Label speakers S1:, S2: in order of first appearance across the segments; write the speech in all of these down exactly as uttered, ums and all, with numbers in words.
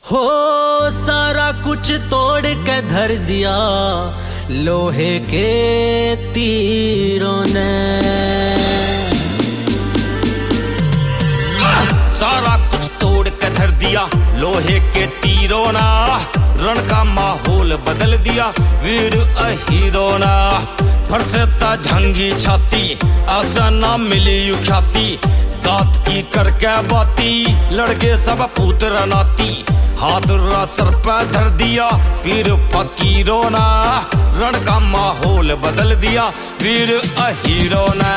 S1: हो सारा कुछ तोड़ के धर दिया लोहे के तीरों ने।
S2: सारा कुछ तोड़ के धर दिया लोहे के तीरों ना, रण का माहौल बदल दिया वीर अहीरों ना। फरसता झंगी छाती आशा ना मिली ख्याति, दात की करके बाती लड़के सब पुत्र नाती। हाथ रा सर पे धर दिया पीर फकीरों ना, रण का माहौल बदल दिया वीर अहीरों ने।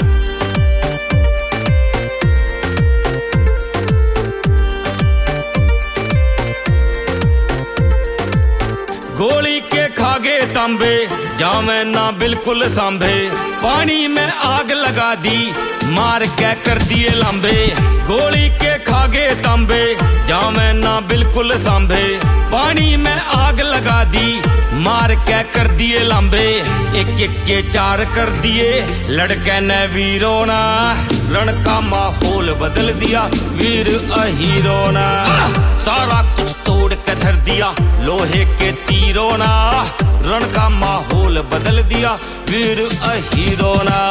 S2: गोली के खागे तांबे जावे ना बिल्कुल सांभे, पानी में आग लगा दी मार के कर दिए लांबे। गोली के खागे तांबे जावे ना बिल्कुल सांभे, पानी में आग लगा दी मार के कर दिए लांबे। एक एक के चार कर दिए लड़के ने वीरों ना, रण का माहौल बदल दिया वीर अहीरों ना। सारा कुछ तोड़ के धर दिया लोहे के तीरों ना, रण का माहौल बदल दिया वीर अहीरों ना।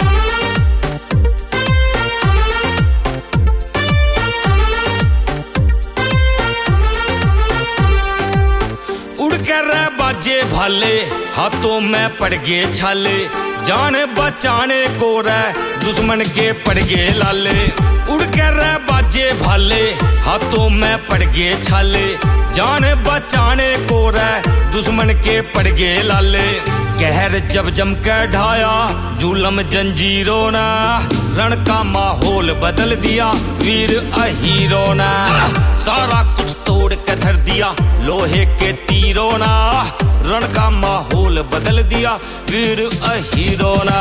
S2: उड़ कर बाजे भाले हाथों में पड़ गए छाले, जान बचाने को रे दुश्मन के पड़ गए लाले। उड़ कर बाजे भाले हाथों में पड़ गए छाले, जान बचाने को रे दुश्मन के पड़ गए लाले। कहर जब जम के ढाया जुलम जंजीरों ना, रण का माहौल बदल दिया वीर अहीरों ने। सारा कुछ तोड़ के धर दिया लोहे के तीरों ना, रण का माहौल बदल दिया वीर अहीरों ना।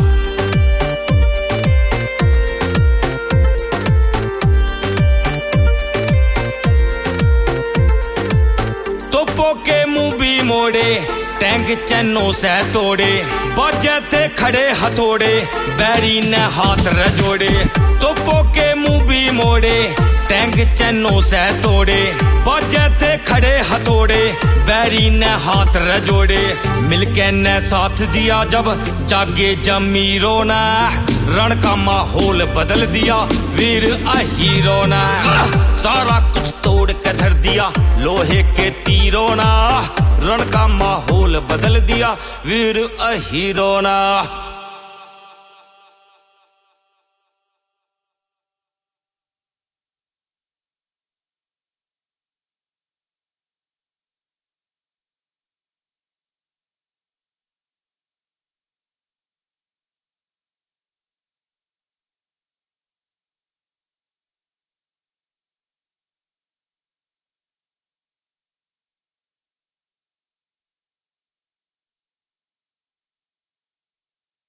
S2: तोपों के मुंह भी मोड़े टैंक चैनों से तोड़े, बाजे थे खड़े हथौड़े बैरी ने हाथ रजोड़े। तोपों के मुंह भी मोड़े टैंक चैनों से तोड़े, बाजे थे खड़े हथौड़े बैरी ने हाथ रजोड़े। मिलके ने साथ दिया जब जागे जमीरों ने, रण का माहौल बदल दिया वीर अहीरों ने। सारा कुछ तोड़ के धर दिया लोहे के तीरों ना, रण का माहौल बदल दिया वीर अहीरों ने।